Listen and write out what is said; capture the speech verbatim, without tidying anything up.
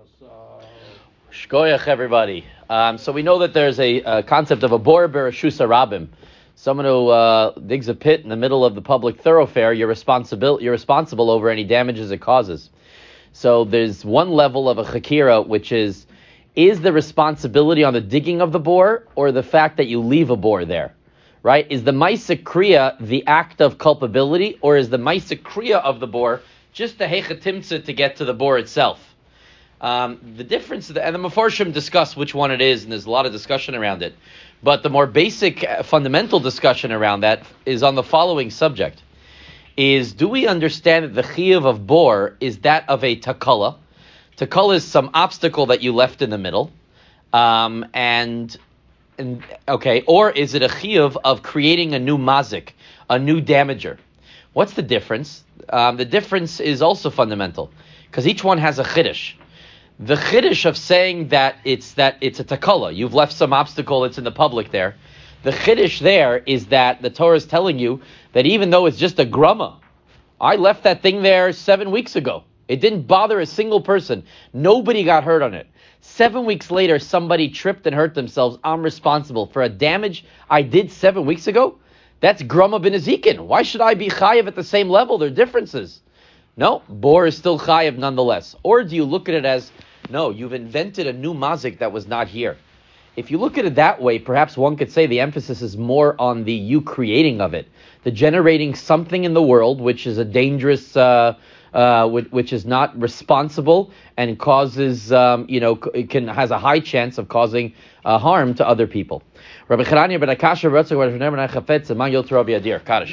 Shkoyach, everybody. Um, so we know that there's a, a concept of a bor bereshus harabim, someone who uh, digs a pit in the middle of the public thoroughfare. You're responsible. You're responsible over any damages it causes. So there's one level of a chakira, which is: is the responsibility on the digging of the bor, or the fact that you leave a bor there? Right? Is the ma'aseh kriya the act of culpability, or is the ma'aseh kriya of the bor just the hechatimtza to get to the bor itself? Um, the difference, and the Mefarshim discuss which one it is, and there's a lot of discussion around it. But the more basic, uh, fundamental discussion around that is on the following subject: is do we understand that the chiyuv of bor is that of a takala? Takala is some obstacle that you left in the middle, um, and and okay, or is it a chiyuv of creating a new mazik, a new damager? What's the difference? Um, the difference is also fundamental because each one has a chiddush. The chiddush of saying that it's that it's a takala, you've left some obstacle, it's in the public there. The chiddush there is that the Torah is telling you that even though it's just a grumma, I left that thing there seven weeks ago. It didn't bother a single person. Nobody got hurt on it. Seven weeks later, somebody tripped and hurt themselves. I'm responsible for a damage I did seven weeks ago. That's grumma bin Ezekin. Why should I be chayiv at the same level? There are differences. No, bor is still chayiv nonetheless. Or do you look at it as, no, you've invented a new mazik that was not here? If you look at it that way, perhaps one could say the emphasis is more on the you creating of it, the generating something in the world which is a dangerous, uh, uh, which, which is not responsible and causes, um, you know, it can has a high chance of causing uh, harm to other people. Rabbi Charania ben Akasha, Kaddish.